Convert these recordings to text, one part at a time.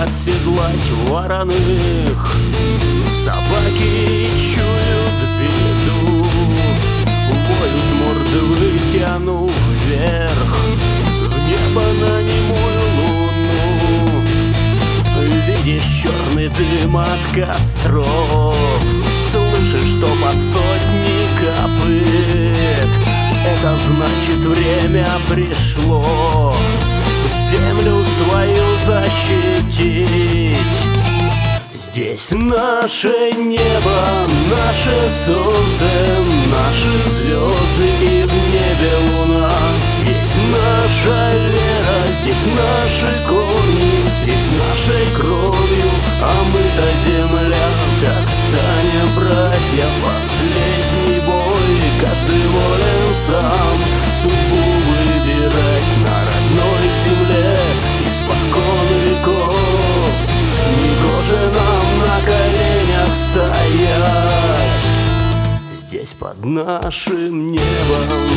оседлать вороных. Собаки чуют беду, воют, морды вытянув вверх в небо на немую луну. Видишь черный дым от костров, слышишь, что под сотни копыт. Это значит, время пришло землю свою защитить. Здесь наше небо, наше солнце, наши звезды и в небе луна. Здесь наша вера, здесь наши корни, здесь нашей кровью омыта земля. Как станем, братья, последний бой, каждый волен сам судьбу выбирать на родной земле испокон веков. Негоже нам на коленях стоять здесь под нашим небом.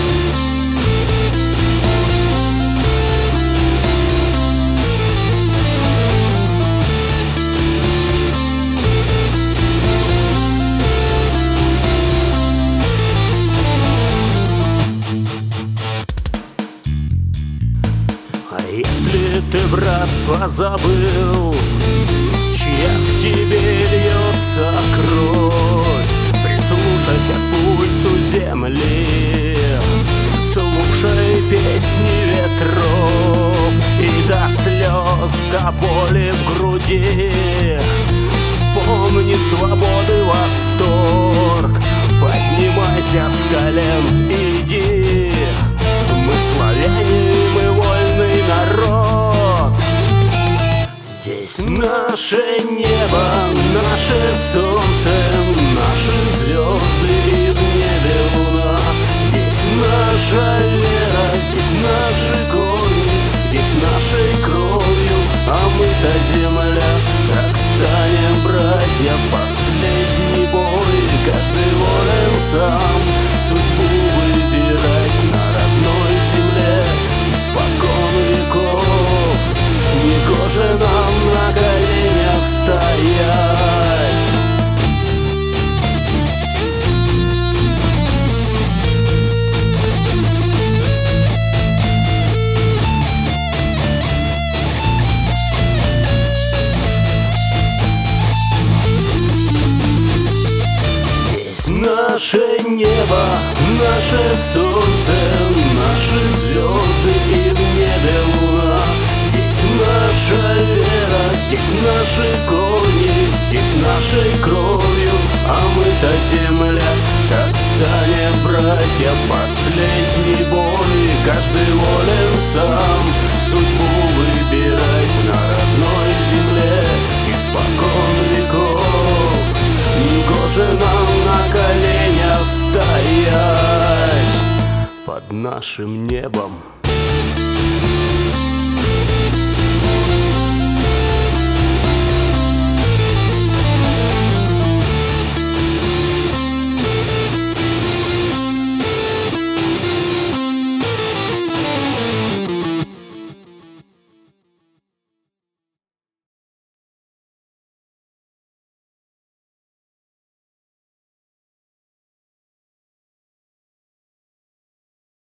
А если ты, брат, позабыл, чья в тебе льется кровь, прислушайся к пульсу земли, слушай песни ветров, и до слез, до боли в груди вспомни свободы восторг. Поднимайся с колен, иди, мы славяне, мы вольный народ. Здесь наше небо, наше солнце, наши звезды и в небе луна. Здесь наша вера, здесь наши корни, здесь нашей кровью омыта земля. Как станем, братья, последний бой, каждый волен сам судьбу выбирать на родной земле испокон веков. Негоже нам на коленях стоять. Здесь наше небо, наше солнце, наши звезды и в небе луна. Здесь наша вера, здесь наши корни, здесь нашей кровью омыта земля. Как станем, братья, последний бой, каждый волен сам судьбу выбирать на родной земле испокон веков. Негоже нам на коленях стоять под нашим небом.